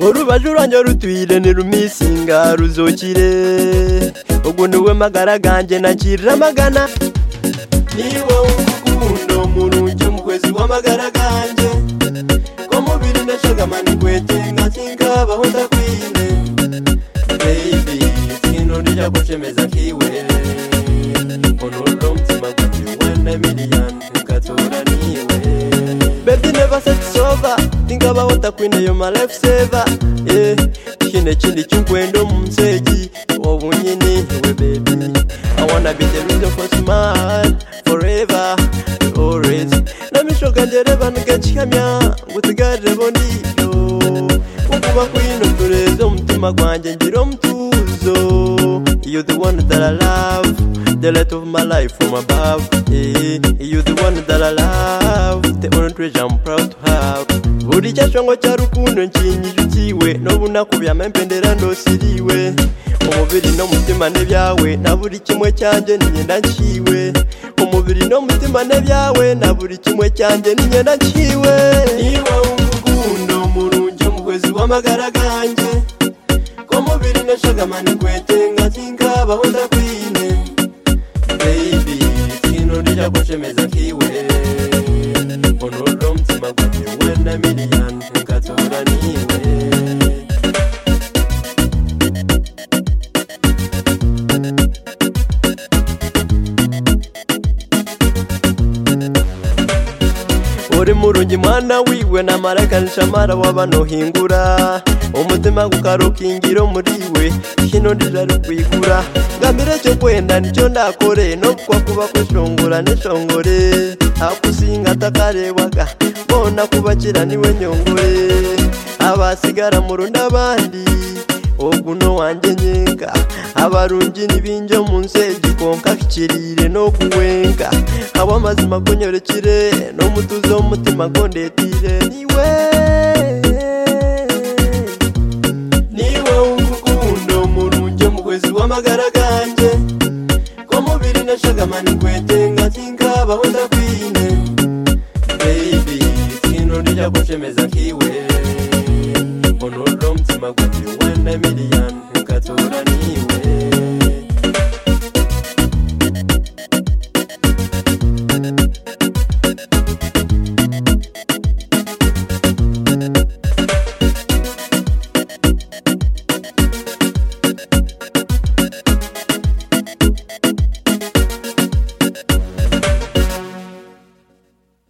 urubajuranye rutwire ni rumisinga ruzokire ugunduwe magara ganje nakirira magana niwe urukundo murunje mu kwezi w'amagara ganje ko mubiri ndashagamana kwete ngatinga baho ndakwine baby tino ndija kushemeza kiwe onolo mtima ganje wana million ukatora niwe baby never said sober tinga baho ndakwine yo my life saver kine chindi chunkwendo mumseji obunyini we baby I wanna be the reason for smile forever always na mishoka ndereba ngachikamya ngutigare bonito ukuba kwino turezo mtima gwanje ngiro mtuzo you the one that I love the light of my life from above you the one that I love the only treasure I'm proud to have buri cyashongo cya rukundo nkinyijutiwe no bunakubya mpendera ndosiriwe umubiri no mutima nebyawe na buri kimwe cyanje ninyenda nkiwe umubiri no mutima nebyawe na buri kimwe cyanje ninyenda nkiwe niwe urukundo murunje mu kwezi w'amagara ganje ko mubiri nashagamana kwete ngatinga baho ndakwine baby tino ndija kushemeza kiwe onolo mtima ganje wana million ukatora niwe uri murungi mwana wiwe namaraka nshamara wabano hingura umutima gukarukingiro muriwe kino ndijari kwigura ngambire cyo kwenda nicyo ndakore no kwa kuba kwishongora nishongore akusinga takarewaga bona kubakira niwe nyongore abasigara mu runda abandi oguno wanje nyenga abarungi nibinjo munseji konka kikirire no kuwenga abo mazima kunyorekire no mutuzo umutima gondetire niwe urukundo murunje mu kwezi w'amagara ganje ko mubiri nashagamana kwete ngatinga baho ndakwine baby tino ndija kushemeza kiwe onolo mtima ganje wana million ukatora niwe